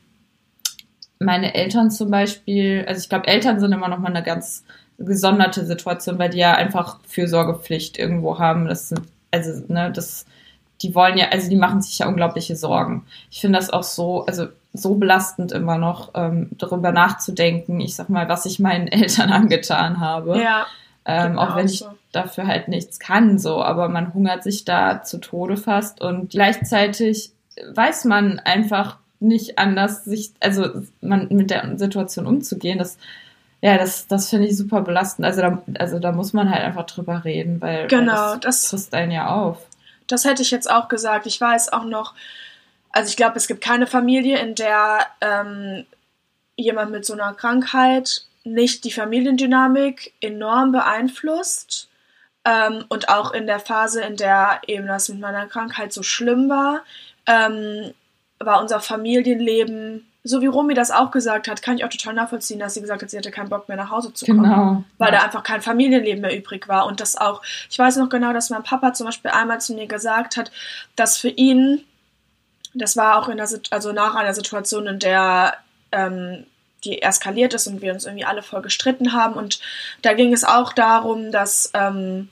meine Eltern zum Beispiel, also ich glaube, Eltern sind immer noch mal eine ganz gesonderte Situation, weil die ja einfach Fürsorgepflicht irgendwo haben. Das sind, also, ne, das, die wollen ja, also die machen sich ja unglaubliche Sorgen. Ich finde das auch so, also so belastend immer noch, ähm, darüber nachzudenken, ich sag mal, was ich meinen Eltern angetan habe. Ja, Ähm, geht mir auch wenn auch ich so. dafür halt nichts kann, so, aber man hungert sich da zu Tode fast und gleichzeitig weiß man einfach nicht anders, sich, also man mit der Situation umzugehen. Das, ja, das, das finde ich super belastend. Also da, also da muss man halt einfach drüber reden, weil, Genau, weil das das- frisst einen ja auf. Das hätte ich jetzt auch gesagt. Ich weiß auch noch, also ich glaube, es gibt keine Familie, in der ähm, jemand mit so einer Krankheit nicht die Familiendynamik enorm beeinflusst. Ähm, und auch in der Phase, in der eben das mit meiner Krankheit so schlimm war, ähm, war unser Familienleben, so wie Romy das auch gesagt hat, kann ich auch total nachvollziehen, dass sie gesagt hat, sie hatte keinen Bock mehr nach Hause zu kommen. Genau. Weil ja. da einfach kein Familienleben mehr übrig war. Und das auch, ich weiß noch genau, dass mein Papa zum Beispiel einmal zu mir gesagt hat, dass für ihn, das war auch in der, Sit- also nach einer Situation, in der ähm, die eskaliert ist und wir uns irgendwie alle voll gestritten haben. Und da ging es auch darum, dass ähm,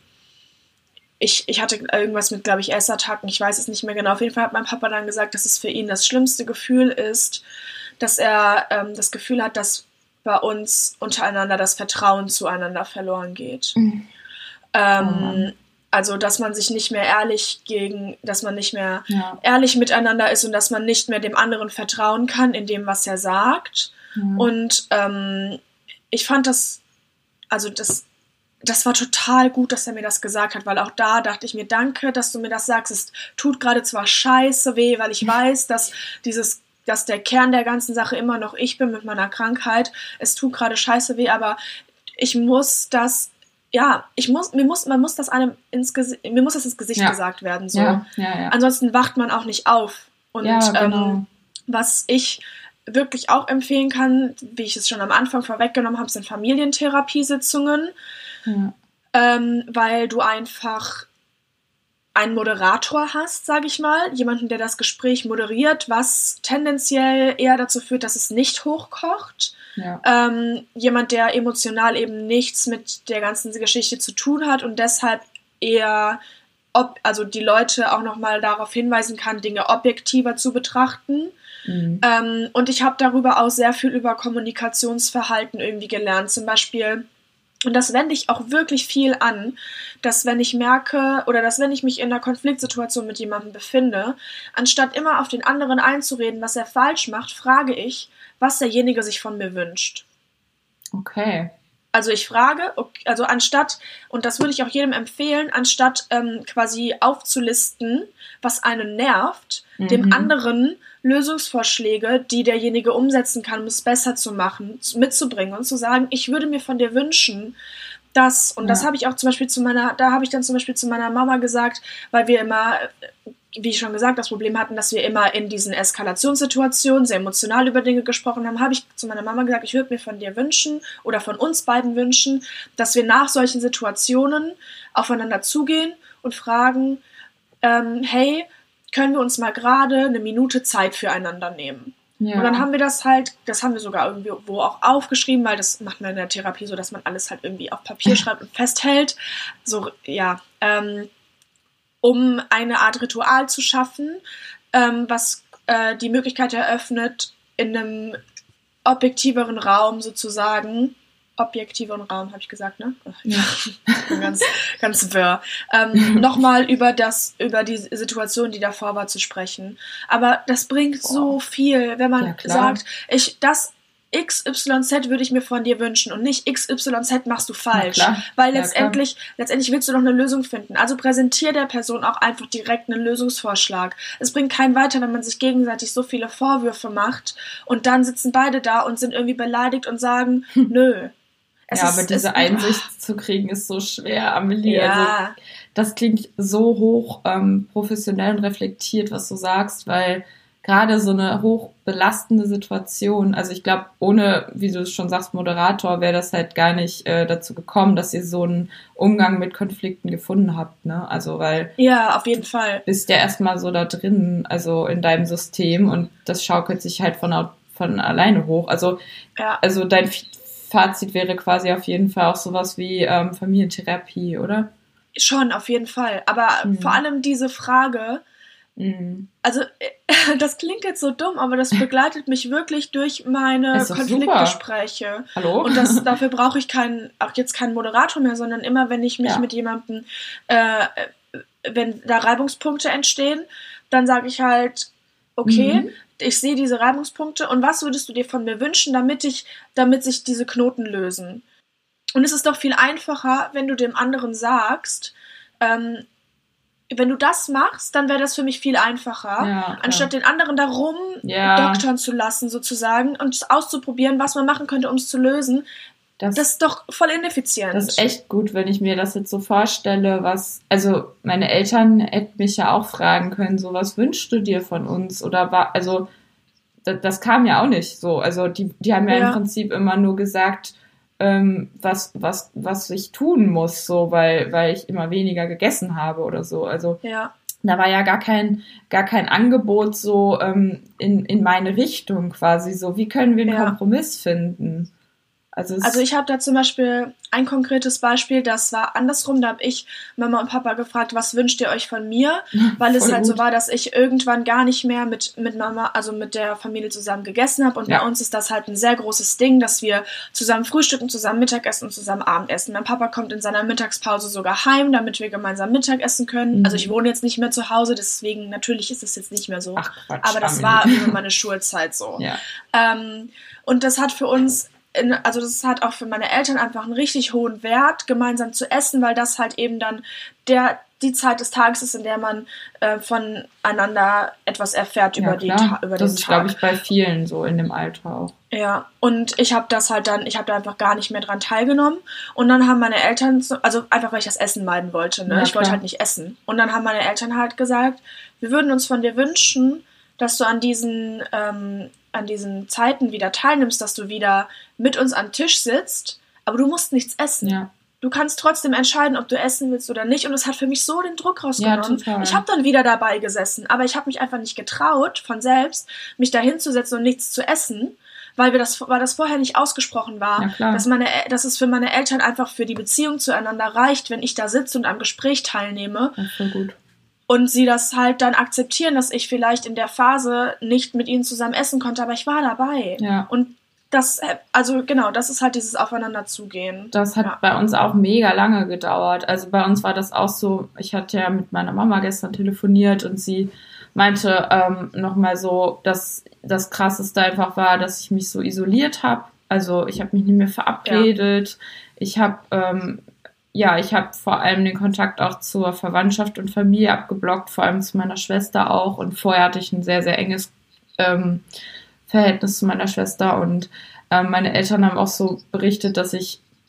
ich, ich hatte irgendwas mit, glaube ich, Essattacken, ich weiß es nicht mehr genau. Auf jeden Fall hat mein Papa dann gesagt, dass es für ihn das schlimmste Gefühl ist, dass er ähm, das Gefühl hat, dass bei uns untereinander das Vertrauen zueinander verloren geht. Mhm. Ähm, Oh Mann. also, dass man sich nicht mehr ehrlich gegen, dass man nicht mehr Ja. ehrlich miteinander ist und dass man nicht mehr dem anderen vertrauen kann in dem, was er sagt. Ja. Und ähm, ich fand das, also das, das war total gut, dass er mir das gesagt hat, weil auch da dachte ich mir, danke, dass du mir das sagst. Es tut gerade zwar scheiße weh, weil ich weiß, dass dieses, dass der Kern der ganzen Sache immer noch ich bin mit meiner Krankheit. Es tut gerade scheiße weh, aber ich muss das, ja, ich muss, mir muss, man muss das einem ins Gesicht, mir muss das ins Gesicht Ja. gesagt werden, so. Ja, ja, ja. Ansonsten wacht man auch nicht auf. Und Ja, genau. ähm, was ich wirklich auch empfehlen kann, wie ich es schon am Anfang vorweggenommen habe, sind Familientherapiesitzungen, Ja. ähm, weil du einfach einen Moderator hast, sage ich mal, jemanden, der das Gespräch moderiert, was tendenziell eher dazu führt, dass es nicht hochkocht. Ja. Ähm, jemand, der emotional eben nichts mit der ganzen Geschichte zu tun hat und deshalb eher, ob, also die Leute auch nochmal darauf hinweisen kann, Dinge objektiver zu betrachten. Mhm. Ähm, und ich habe darüber auch sehr viel über Kommunikationsverhalten irgendwie gelernt. Zum Beispiel, und das wende ich auch wirklich viel an, dass wenn ich merke oder dass wenn ich mich in einer Konfliktsituation mit jemandem befinde, anstatt immer auf den anderen einzureden, was er falsch macht, frage ich, was derjenige sich von mir wünscht. Okay. Also ich frage, okay, also anstatt, und das würde ich auch jedem empfehlen, anstatt ähm, quasi aufzulisten, was einen nervt, Mhm. dem anderen Lösungsvorschläge, die derjenige umsetzen kann, um es besser zu machen, mitzubringen und zu sagen, ich würde mir von dir wünschen, dass, und Ja. das habe ich auch zum Beispiel zu meiner, da habe ich dann zum Beispiel zu meiner Mama gesagt, weil wir immer wie ich schon gesagt, das Problem hatten, dass wir immer in diesen Eskalationssituationen sehr emotional über Dinge gesprochen haben, habe ich zu meiner Mama gesagt, ich würde mir von dir wünschen oder von uns beiden wünschen, dass wir nach solchen Situationen aufeinander zugehen und fragen, ähm, hey, können wir uns mal gerade eine Minute Zeit füreinander nehmen? Ja. Und dann haben wir das halt, das haben wir sogar irgendwo auch aufgeschrieben, weil das macht man in der Therapie so, dass man alles halt irgendwie auf Papier schreibt und festhält. So, ja, ähm, um eine Art Ritual zu schaffen, ähm, was äh, die Möglichkeit eröffnet, in einem objektiveren Raum sozusagen, objektiveren Raum, habe ich gesagt, ne? Ach, ja. ganz, ganz wirr. Ähm, nochmal über das, über die Situation, die davor war, zu sprechen. Aber das bringt Boah. so viel, wenn man ja, sagt, ich, das X Y Z würde ich mir von dir wünschen und nicht X Y Z machst du falsch. Weil ja, letztendlich, letztendlich willst du doch eine Lösung finden. Also präsentier der Person auch einfach direkt einen Lösungsvorschlag. Es bringt keinen weiter, wenn man sich gegenseitig so viele Vorwürfe macht und dann sitzen beide da und sind irgendwie beleidigt und sagen, nö. Es ja, ist, aber diese es, Einsicht ach. zu kriegen ist so schwer, Amelie. Ja. Also, das klingt so hoch ähm, professionell und reflektiert, was du sagst, weil gerade so eine hochbelastende Situation, also ich glaube, ohne, wie du es schon sagst, Moderator, wäre das halt gar nicht äh, dazu gekommen, dass ihr so einen Umgang mit Konflikten gefunden habt, ne? Also, weil... Ja, auf jeden Fall. Bist ja erstmal so da drin, also in deinem System und das schaukelt sich halt von, von alleine hoch. Also, ja. also dein Fazit wäre quasi auf jeden Fall auch sowas wie ähm, Familientherapie, oder? Schon, auf jeden Fall. Aber mhm. vor allem diese Frage, mhm. also das klingt jetzt so dumm, aber das begleitet mich wirklich durch meine Konfliktgespräche. Hallo? Und das, dafür brauche ich keinen, auch jetzt keinen Moderator mehr, sondern immer, wenn ich mich ja. mit jemandem, äh, wenn da Reibungspunkte entstehen, dann sage ich halt, okay, mhm. ich sehe diese Reibungspunkte und was würdest du dir von mir wünschen, damit ich, damit sich diese Knoten lösen? Und es ist doch viel einfacher, wenn du dem anderen sagst, ähm, wenn du das machst, dann wäre das für mich viel einfacher, ja, anstatt den anderen darum ja. doktern zu lassen sozusagen und auszuprobieren, was man machen könnte, um es zu lösen. Das, das ist doch voll ineffizient. Das ist echt gut, wenn ich mir das jetzt so vorstelle, was, also meine Eltern hätten mich ja auch fragen können, so, was wünschst du dir von uns? Oder war, also, das, das kam ja auch nicht so. Also, die, die haben ja, ja im Prinzip immer nur gesagt, ähm, was, was, was ich tun muss, so, weil, weil ich immer weniger gegessen habe oder so. Also, ja. da war ja gar kein, gar kein Angebot so, ähm, in, in meine Richtung quasi, so, wie können wir einen ja. Kompromiss finden? Also, also ich habe da zum Beispiel ein konkretes Beispiel, das war andersrum, da habe ich Mama und Papa gefragt, was wünscht ihr euch von mir? Weil es halt gut. so war, dass ich irgendwann gar nicht mehr mit, mit Mama, also mit der Familie zusammen gegessen habe und ja. bei uns ist das halt ein sehr großes Ding, dass wir zusammen frühstücken, zusammen Mittagessen und zusammen Abendessen. Mein Papa kommt in seiner Mittagspause sogar heim, damit wir gemeinsam Mittag essen können. Mhm. Also ich wohne jetzt nicht mehr zu Hause, deswegen natürlich ist es jetzt nicht mehr so. Ach, Quatsch, aber das war über meine Schulzeit so. Ja. Ähm, und das hat für uns In, also das hat auch für meine Eltern einfach einen richtig hohen Wert, gemeinsam zu essen, weil das halt eben dann der die Zeit des Tages ist, in der man äh, voneinander etwas erfährt ja, über, die Ta- über das den ist, Tag. glaube ich, bei vielen so in dem Alter auch. Ja, und ich habe das halt dann, ich habe da einfach gar nicht mehr dran teilgenommen und dann haben meine Eltern, also einfach weil ich das Essen meiden wollte, ne? Ja, ich wollte halt nicht essen. Und dann haben meine Eltern halt gesagt, wir würden uns von dir wünschen, dass du an diesen ähm, an diesen Zeiten wieder teilnimmst, dass du wieder mit uns am Tisch sitzt, aber du musst nichts essen. Ja. Du kannst trotzdem entscheiden, ob du essen willst oder nicht und es hat für mich so den Druck rausgenommen. Ja, total. Ich habe dann wieder dabei gesessen, aber ich habe mich einfach nicht getraut, von selbst mich da hinzusetzen und nichts zu essen, weil wir das, weil das vorher nicht ausgesprochen war, ja, dass, meine, dass es für meine Eltern einfach für die Beziehung zueinander reicht, wenn ich da sitze und am Gespräch teilnehme. Das ist so gut. Und sie das halt dann akzeptieren, dass ich vielleicht in der Phase nicht mit ihnen zusammen essen konnte, aber ich war dabei. Ja. Und das, also genau, das ist halt dieses Aufeinanderzugehen. Das hat ja. bei uns auch mega lange gedauert. Also bei uns war das auch so, ich hatte ja mit meiner Mama gestern telefoniert und sie meinte ähm, nochmal so, dass das Krasseste einfach war, dass ich mich so isoliert habe. Also ich habe mich nicht mehr verabredet. Ja. Ich habe... Ähm, Ja, ich habe vor allem den Kontakt auch zur Verwandtschaft und Familie abgeblockt, vor allem zu meiner Schwester auch. Und vorher hatte ich ein sehr, sehr enges ähm, Verhältnis zu meiner Schwester. Und ähm, meine Eltern haben auch so berichtet, dass ich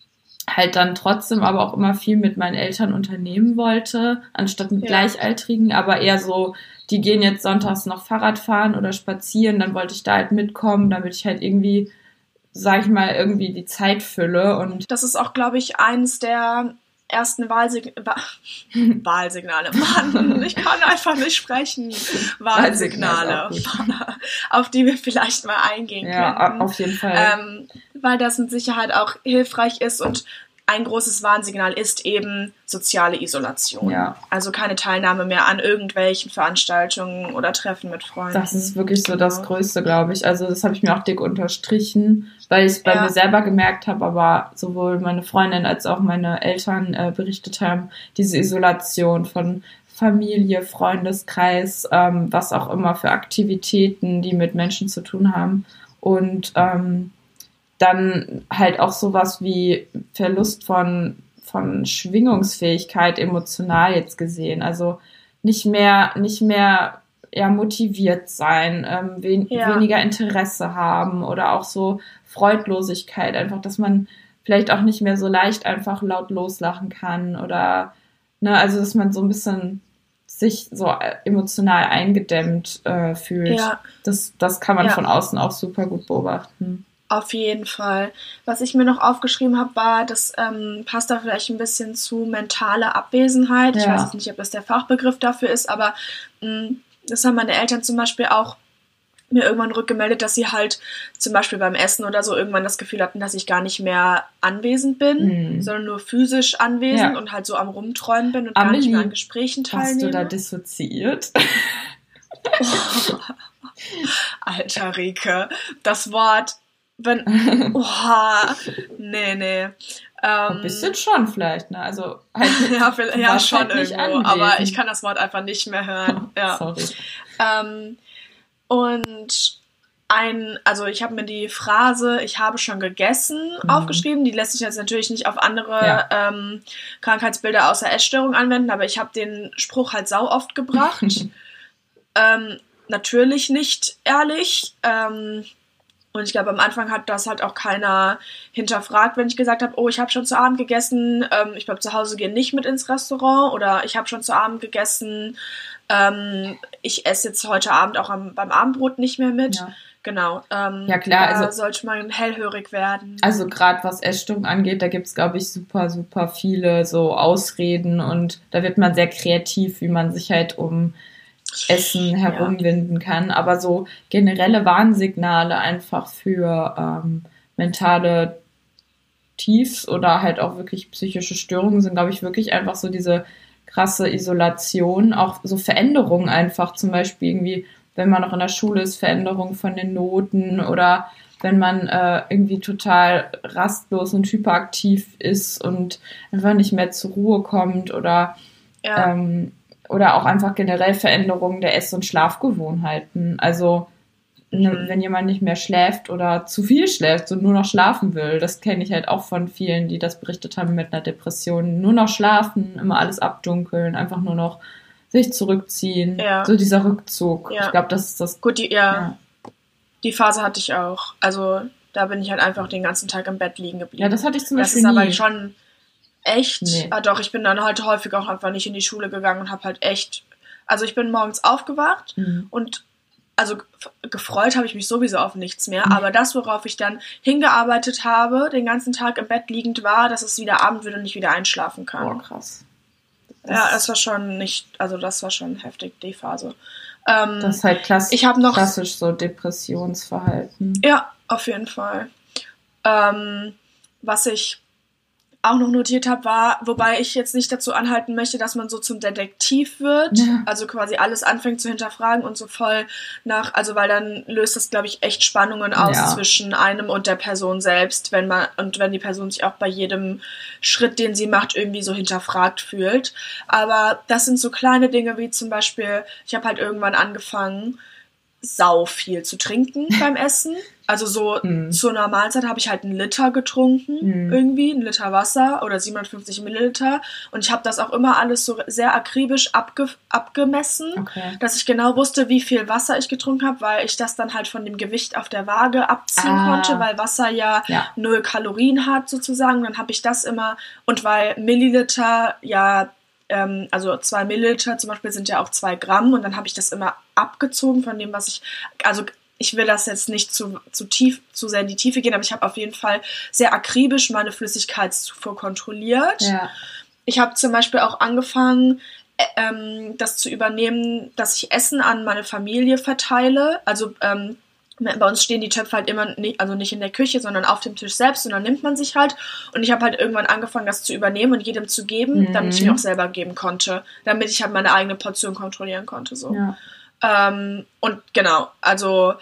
halt dann trotzdem aber auch immer viel mit meinen Eltern unternehmen wollte, anstatt mit Ja. Gleichaltrigen, aber eher so, die gehen jetzt sonntags noch Fahrrad fahren oder spazieren, dann wollte ich da halt mitkommen, damit ich halt irgendwie, sag ich mal, irgendwie die Zeit fülle und Das ist auch, glaube ich, eines der ersten Wahlsig Wa Wahlsignale. Mann, ich kann einfach nicht sprechen. Wahlsignale, Wahlsignal auf die wir vielleicht mal eingehen ja, könnten. auf jeden Fall. Ähm, weil das mit Sicherheit auch hilfreich ist und ein großes Warnsignal ist eben soziale Isolation. Ja. Also keine Teilnahme mehr an irgendwelchen Veranstaltungen oder Treffen mit Freunden. Das ist wirklich so Genau. das Größte, glaube ich. Also das habe ich mir auch dick unterstrichen, weil ich es bei Ja. mir selber gemerkt habe, aber sowohl meine Freundin als auch meine Eltern äh, berichtet haben, diese Isolation von Familie, Freundeskreis, ähm, was auch immer für Aktivitäten, die mit Menschen zu tun haben. Und ähm, dann halt auch sowas wie Verlust von, von Schwingungsfähigkeit emotional jetzt gesehen. Also nicht mehr, nicht mehr ja, motiviert sein, ähm, wen, Ja. weniger Interesse haben oder auch so Freudlosigkeit, einfach, dass man vielleicht auch nicht mehr so leicht einfach laut loslachen kann oder, ne, also dass man so ein bisschen sich so emotional eingedämmt äh, fühlt. Ja. Das, das kann man Ja. von außen auch super gut beobachten. Auf jeden Fall. Was ich mir noch aufgeschrieben habe, war, das ähm, passt da vielleicht ein bisschen zu mentale Abwesenheit. Ich Ja. weiß jetzt nicht, ob das der Fachbegriff dafür ist, aber mh, das haben meine Eltern zum Beispiel auch mir irgendwann rückgemeldet, dass sie halt zum Beispiel beim Essen oder so irgendwann das Gefühl hatten, dass ich gar nicht mehr anwesend bin, Mhm. sondern nur physisch anwesend Ja. und halt so am Rumträumen bin und gar nicht Amelie, mehr an Gesprächen Hast du da teilnehme. dissoziiert? Alter Rike, das Wort, wenn, oh, nee, nee. Ein Ähm, bisschen schon vielleicht, ne? Also halt, ja, vielleicht- du ja warst schon halt nicht irgendwo, anwesend. aber ich kann das Wort einfach nicht mehr hören. Ja. Sorry. Ähm, und ein, also ich habe mir die Phrase "ich habe schon gegessen" Mhm. aufgeschrieben. Die lässt sich jetzt natürlich nicht auf andere Ja. ähm, Krankheitsbilder außer Essstörung anwenden, aber ich habe den Spruch halt sau oft gebracht. ähm, natürlich nicht ehrlich. Ähm, und ich glaube, am Anfang hat das halt auch keiner hinterfragt, wenn ich gesagt habe, oh, ich habe schon zu Abend gegessen, ähm, ich glaube, zu Hause gehe nicht mit ins Restaurant, oder ich habe schon zu Abend gegessen, ähm, ich esse jetzt heute Abend auch am, beim Abendbrot nicht mehr mit. Ja. Genau. Ähm, Ja, klar, Da also- sollte man hellhörig werden. Also gerade was Essstörung angeht, da gibt's glaube ich, super, super viele so Ausreden und da wird man sehr kreativ, wie man sich halt um Essen herumwinden kann. Aber so generelle Warnsignale einfach für ähm, mentale Tiefs oder halt auch wirklich psychische Störungen sind, glaube ich, wirklich einfach so diese krasse Isolation, auch so Veränderungen einfach, zum Beispiel irgendwie, wenn man noch in der Schule ist, Veränderungen von den Noten oder wenn man äh, irgendwie total rastlos und hyperaktiv ist und einfach nicht mehr zur Ruhe kommt oder Ja. ähm, oder auch einfach generell Veränderungen der Ess- und Schlafgewohnheiten. Also ne, Mhm. wenn jemand nicht mehr schläft oder zu viel schläft und nur noch schlafen will, das kenne ich halt auch von vielen, die das berichtet haben mit einer Depression. Nur noch schlafen, immer alles abdunkeln, einfach nur noch sich zurückziehen. Ja. So dieser Rückzug. Ja. Ich glaube, das ist das. Gut, die, ja, Ja. die Phase hatte ich auch. Also da bin ich halt einfach den ganzen Tag im Bett liegen geblieben. Ja, das hatte ich zum Das Beispiel ist aber nie. schon echt. Nee. Ah, doch, ich bin dann halt häufig auch einfach nicht in die Schule gegangen und habe halt echt. Also ich bin morgens aufgewacht Mhm. und also ge- gefreut habe ich mich sowieso auf nichts mehr. Mhm. Aber das, worauf ich dann hingearbeitet habe, den ganzen Tag im Bett liegend war, dass es wieder Abend wird und ich wieder einschlafen kann. Boah, krass. ja, das war schon nicht. Also das war schon heftig, die Phase. Ähm, Das ist halt klass ich habe noch. klassisch so Depressionsverhalten. Ja, auf jeden Fall. Ähm, was ich auch noch notiert habe, war, wobei ich jetzt nicht dazu anhalten möchte, dass man so zum Detektiv wird, Ja. also quasi alles anfängt zu hinterfragen und so voll nach, also weil dann löst das, glaube ich, echt Spannungen aus Ja. zwischen einem und der Person selbst, wenn man, und wenn die Person sich auch bei jedem Schritt, den sie macht, irgendwie so hinterfragt fühlt. Aber das sind so kleine Dinge wie zum Beispiel, ich habe halt irgendwann angefangen, sau viel zu trinken beim Essen. Also so Mhm. zu einer Mahlzeit habe ich halt einen Liter getrunken, Mhm. irgendwie, einen Liter Wasser oder siebenhundertfünfzig Milliliter. Und ich habe das auch immer alles so sehr akribisch abge abgemessen, Okay. dass ich genau wusste, wie viel Wasser ich getrunken habe, weil ich das dann halt von dem Gewicht auf der Waage abziehen Ah. konnte, weil Wasser ja, Ja. null Kalorien hat sozusagen. Dann habe ich das immer, und weil Milliliter ja, ähm, also zwei Milliliter zum Beispiel sind ja auch zwei Gramm, und dann habe ich das immer abgezogen von dem, was ich, also ich will das jetzt nicht zu, zu tief, zu sehr in die Tiefe gehen, aber ich habe auf jeden Fall sehr akribisch meine Flüssigkeitszufuhr kontrolliert. Ja. Ich habe zum Beispiel auch angefangen, äh, ähm, das zu übernehmen, dass ich Essen an meine Familie verteile. Also ähm, bei uns stehen die Töpfe halt immer nicht, also nicht in der Küche, sondern auf dem Tisch selbst, und dann nimmt man sich halt. Und ich habe halt irgendwann angefangen, das zu übernehmen und jedem zu geben, Mhm. damit ich mir auch selber geben konnte, damit ich halt meine eigene Portion kontrollieren konnte. So. Ja. Ähm, und genau, also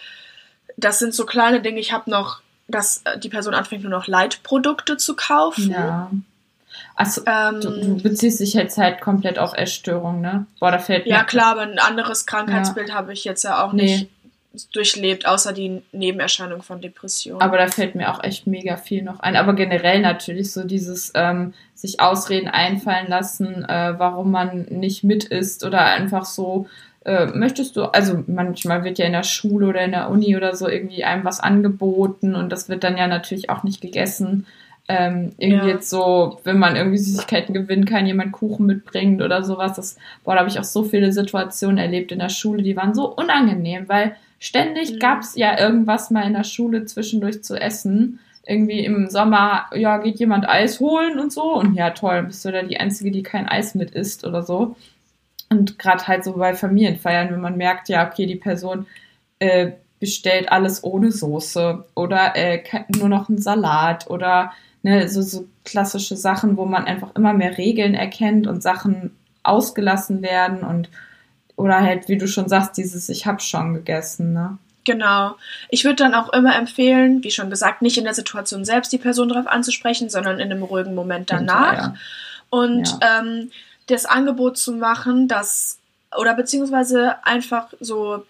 das sind so kleine Dinge. Ich habe noch, dass äh, die Person anfängt, nur noch Leitprodukte zu kaufen. Ja. Achso, Ähm, du, du beziehst dich jetzt halt komplett auf Essstörung, ne? Boah, da fällt mir... Ja, klar, aber ein anderes Krankheitsbild habe ich jetzt ja auch Nee. nicht durchlebt, außer die Nebenerscheinung von Depressionen. Aber da fällt mir auch echt mega viel noch ein. Aber generell natürlich so dieses ähm, sich Ausreden einfallen lassen, äh, warum man nicht mit isst, oder einfach so, äh, möchtest du, also manchmal wird ja in der Schule oder in der Uni oder so irgendwie einem was angeboten, und das wird dann ja natürlich auch nicht gegessen. Ähm, irgendwie Ja. jetzt so, wenn man irgendwie Süßigkeiten gewinnt, kann jemand Kuchen mitbringen oder sowas. Das, boah, da habe ich auch so viele Situationen erlebt in der Schule, die waren so unangenehm, weil ständig Mhm. gab's ja irgendwas mal in der Schule zwischendurch zu essen. Irgendwie im Sommer, ja, geht jemand Eis holen und so. Und ja, toll, bist du da die Einzige, die kein Eis mit isst oder so. Und gerade halt so bei Familienfeiern, wenn man merkt, ja, okay, die Person äh, bestellt alles ohne Soße oder äh, ke- nur noch einen Salat oder ne, so, so klassische Sachen, wo man einfach immer mehr Regeln erkennt und Sachen ausgelassen werden, und oder halt, wie du schon sagst, dieses Ich hab schon gegessen, ne? Genau. Ich würde dann auch immer empfehlen, wie schon gesagt, nicht in der Situation selbst die Person darauf anzusprechen, sondern in einem ruhigen Moment danach. Hinterher. Und ähm, das Angebot zu machen, dass, oder beziehungsweise einfach so,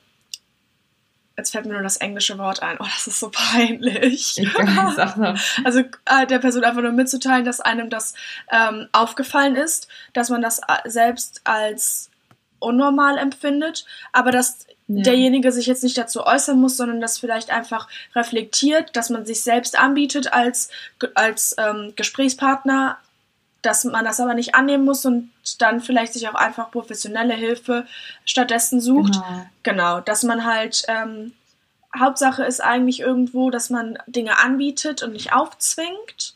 jetzt fällt mir nur das englische Wort ein, oh, das ist so peinlich. Egal, sag mal. Also äh, der Person einfach nur mitzuteilen, dass einem das ähm, aufgefallen ist, dass man das äh, selbst als unnormal empfindet, aber dass Ja. derjenige sich jetzt nicht dazu äußern muss, sondern das vielleicht einfach reflektiert, dass man sich selbst anbietet als, als ähm, Gesprächspartner, dass man das aber nicht annehmen muss und dann vielleicht sich auch einfach professionelle Hilfe stattdessen sucht. Genau. Genau, dass man halt, ähm, Hauptsache ist eigentlich irgendwo, dass man Dinge anbietet und nicht aufzwingt,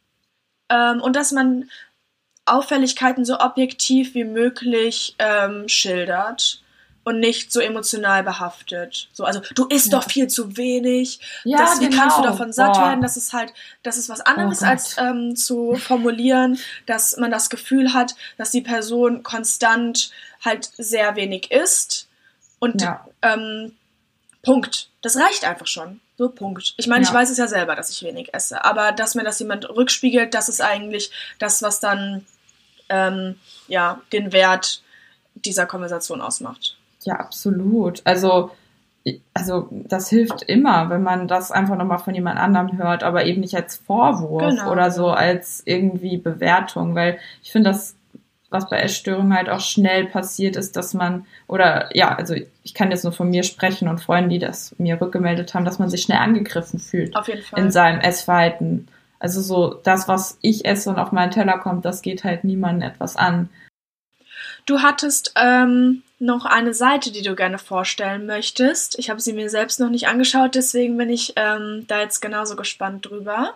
ähm, und dass man Auffälligkeiten so objektiv wie möglich ähm, schildert und nicht so emotional behaftet. So, also du isst Ja. doch viel zu wenig. Ja, das, wie genau. kannst du davon satt Boah. werden? Das ist halt, das ist was anderes, Oh Gott. als ähm, zu formulieren, dass man das Gefühl hat, dass die Person konstant halt sehr wenig isst. Und Ja. ähm, Punkt. Das reicht einfach schon. So, Punkt. Ich meine, Ja. ich weiß es ja selber, dass ich wenig esse, aber dass mir das jemand rückspiegelt, das ist eigentlich das, was dann ähm, ja, den Wert dieser Konversation ausmacht. Ja, absolut. Also, also das hilft immer, wenn man das einfach nochmal von jemand anderem hört, aber eben nicht als Vorwurf Genau. oder so als irgendwie Bewertung, weil ich finde, das, was bei Essstörungen halt auch schnell passiert, ist, dass man, oder ja, also ich kann jetzt nur von mir sprechen und Freunden, die das mir rückgemeldet haben, dass man sich schnell angegriffen fühlt Auf jeden Fall. in seinem Essverhalten. Also so das, was ich esse und auf meinen Teller kommt, das geht halt niemandem etwas an. Du hattest ähm, noch eine Seite, die du gerne vorstellen möchtest. Ich habe sie mir selbst noch nicht angeschaut, deswegen bin ich ähm, da jetzt genauso gespannt drüber.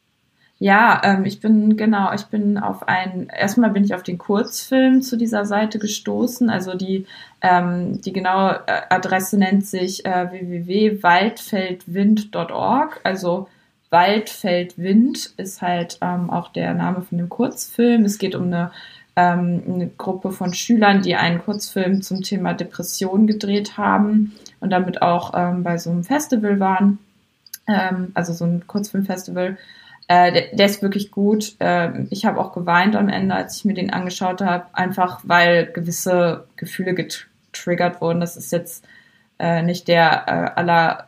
Ja, ähm, ich bin, genau, ich bin auf einen, erstmal bin ich auf den Kurzfilm zu dieser Seite gestoßen, also die, ähm, die genaue äh, Adresse nennt sich äh, w w w punkt waldfeldwind punkt org, also Waldfeldwind ist halt ähm, auch der Name von dem Kurzfilm. Es geht um eine, ähm, eine Gruppe von Schülern, die einen Kurzfilm zum Thema Depression gedreht haben und damit auch ähm, bei so einem Festival waren, ähm, also so ein Kurzfilmfestival. Äh, der, der ist wirklich gut. Äh, ich habe auch geweint am Ende, als ich mir den angeschaut habe, einfach weil gewisse Gefühle getriggert wurden. Das ist jetzt äh, nicht der äh, aller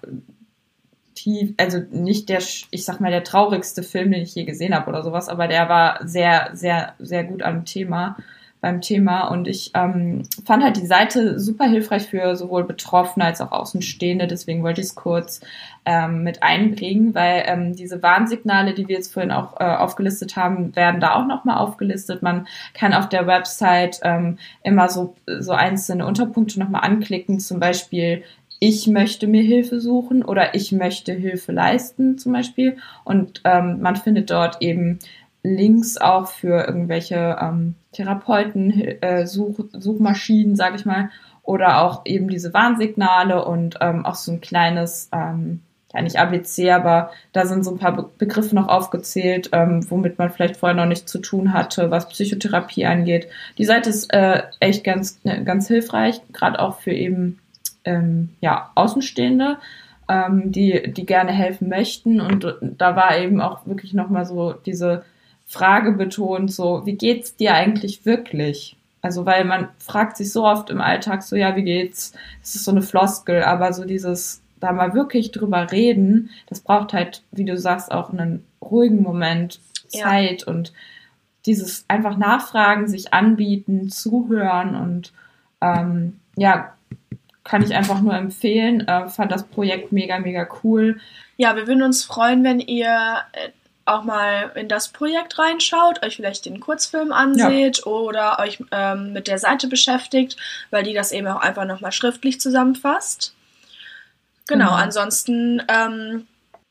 tief, also nicht der, ich sag mal, der traurigste Film, den ich je gesehen habe oder sowas, aber der war sehr, sehr, sehr gut am Thema, beim Thema und ich ähm, fand halt die Seite super hilfreich für sowohl Betroffene als auch Außenstehende, deswegen wollte ich es kurz ähm, mit einbringen, weil ähm, diese Warnsignale, die wir jetzt vorhin auch äh, aufgelistet haben, werden da auch nochmal aufgelistet. Man kann auf der Website ähm, immer so, so einzelne Unterpunkte nochmal anklicken, zum Beispiel ich möchte mir Hilfe suchen oder ich möchte Hilfe leisten zum Beispiel und ähm, man findet dort eben Links auch für irgendwelche ähm, Therapeuten, äh, Such, Suchmaschinen, sag ich mal, oder auch eben diese Warnsignale und ähm, auch so ein kleines, ähm, ja nicht A B C, aber da sind so ein paar Be- Begriffe noch aufgezählt, ähm, womit man vielleicht vorher noch nichts zu tun hatte, was Psychotherapie angeht. Die Seite ist äh, echt ganz, ganz hilfreich, gerade auch für eben ähm, ja Außenstehende, ähm, die die gerne helfen möchten und da war eben auch wirklich nochmal so diese Frage betont, so, wie geht's dir eigentlich wirklich? Also, weil man fragt sich so oft im Alltag so, ja, wie geht's? Das ist so eine Floskel, aber so dieses, da mal wirklich drüber reden, das braucht halt, wie du sagst, auch einen ruhigen Moment, Zeit ja. Und dieses einfach nachfragen, sich anbieten, zuhören und, ähm, ja, kann ich einfach nur empfehlen, äh, fand das Projekt mega, mega cool. Ja, wir würden uns freuen, wenn ihr äh, auch mal in das Projekt reinschaut, euch vielleicht den Kurzfilm anseht ja. Oder euch ähm, mit der Seite beschäftigt, weil die das eben auch einfach nochmal schriftlich zusammenfasst. Genau, mhm. Ansonsten ähm,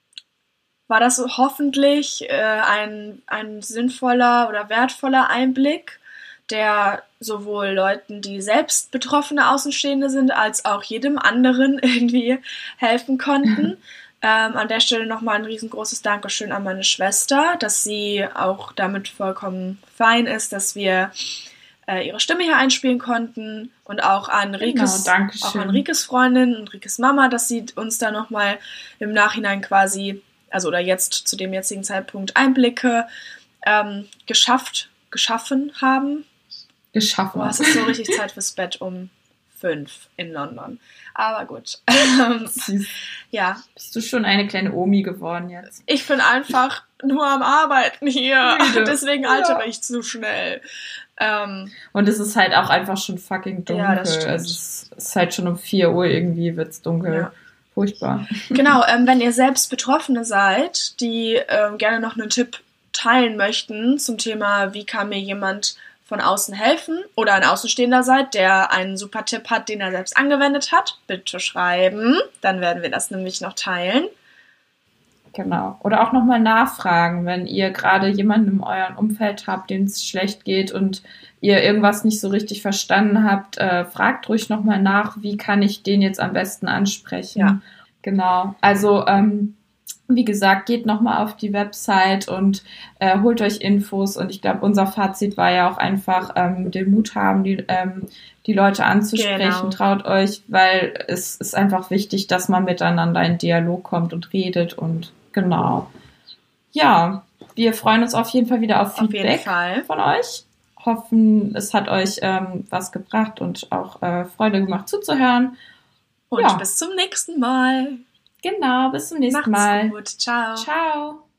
war das hoffentlich äh, ein, ein sinnvoller oder wertvoller Einblick, der sowohl Leuten, die selbst betroffene Außenstehende sind, als auch jedem anderen irgendwie helfen konnten. Ähm, an der Stelle nochmal ein riesengroßes Dankeschön an meine Schwester, dass sie auch damit vollkommen fein ist, dass wir äh, ihre Stimme hier einspielen konnten und auch an Rikes, genau, auch an Rikes Freundin und Rikes Mama, dass sie uns da nochmal im Nachhinein quasi, also oder jetzt zu dem jetzigen Zeitpunkt Einblicke ähm, geschafft, geschaffen haben. Geschaffen. Boah, es ist so richtig Zeit fürs Bett um fünf in London. Aber gut. Ja. Bist du schon eine kleine Omi geworden jetzt? Ich bin einfach nur am Arbeiten hier. Müde. Deswegen altere ja. ich zu schnell. Ähm, Und es ist halt auch einfach schon fucking dunkel. Ja, das stimmt. Also es ist halt schon um vier Uhr irgendwie wird's dunkel. Ja. Furchtbar. Genau, ähm, wenn ihr selbst Betroffene seid, die ähm, gerne noch einen Tipp teilen möchten zum Thema, wie kann mir jemand von außen helfen oder ein Außenstehender seid, der einen super Tipp hat, den er selbst angewendet hat, bitte schreiben. Dann werden wir das nämlich noch teilen. Genau. Oder auch nochmal nachfragen, wenn ihr gerade jemanden in eurem Umfeld habt, dem es schlecht geht und ihr irgendwas nicht so richtig verstanden habt, äh, fragt ruhig nochmal nach, wie kann ich den jetzt am besten ansprechen. Ja. Genau. Also, ähm, wie gesagt, geht nochmal auf die Website und äh, holt euch Infos. Und ich glaube, unser Fazit war ja auch einfach, ähm, den Mut haben, die, ähm, die Leute anzusprechen. Genau. Traut euch, weil es ist einfach wichtig, dass man miteinander in Dialog kommt und redet. Und genau. Ja, wir freuen uns auf jeden Fall wieder auf Feedback auf von euch. Hoffen, es hat euch ähm, was gebracht und auch äh, Freude gemacht zuzuhören. Und ja. Bis zum nächsten Mal. Genau, bis zum nächsten Macht's Mal. Gut. Ciao. Ciao.